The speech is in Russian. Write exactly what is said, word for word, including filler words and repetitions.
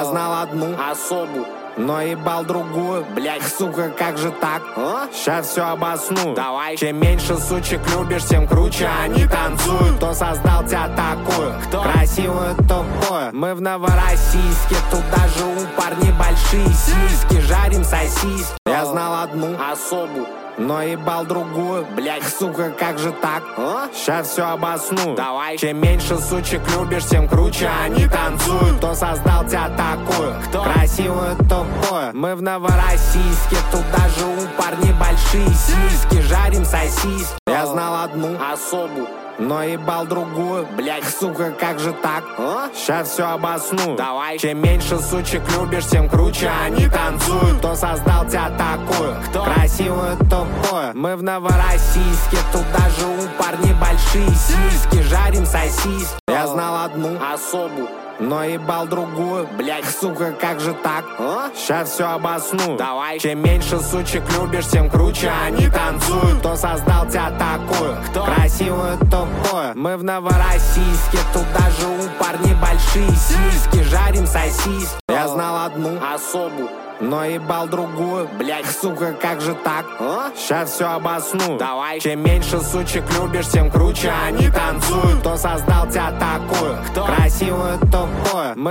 Я знал одну особу, но ебал другую. Блять, сука, как же так? А? Ща все обосну. Давай. Чем меньше сучек любишь, тем круче они танцуют. Кто создал тебя такую? Кто? Красивую, тупую. Мы в Новороссийске, тут даже у парней большие сиськи. Жарим сосиски. Я знал одну особу, но ебал другую. Блять, сука, как же так? А? Ща все обосну. Давай. Чем меньше сучек любишь, тем круче они танцуют. Кто создал тебя такую? Кто? Красивую, тупую. Мы в Новороссийске, тут даже у парней большие сиськи. Жарим сосиски. Я знал одну особу, но ебал другую. Блять, сука, как же так? А? Ща все обосну. Давай. Чем меньше сучек любишь, тем круче они танцуют. Кто создал тебя такую? Кто? Красивую, тупую. Мы в Новороссийске, тут даже у парней большие сиськи. Жарим сосиски. Я знал одну особу, но ебал другую. Блять, сука, как же так? А? Ща все обосну. Давай. Чем меньше сучек любишь, тем круче они танцуют. Кто создал тебя такую? Кто? Красивую, тупую. Мы в Новороссийске, тут даже у парней большие сиськи. Жарим сосиски. Я знал одну особу, но ебал другую. Блять, сука, как же так? А? Ща все обосну. Давай. Чем меньше сучек любишь, тем круче они танцуют. Кто создал тебя такую? Кто? Красивую, тупую. Мы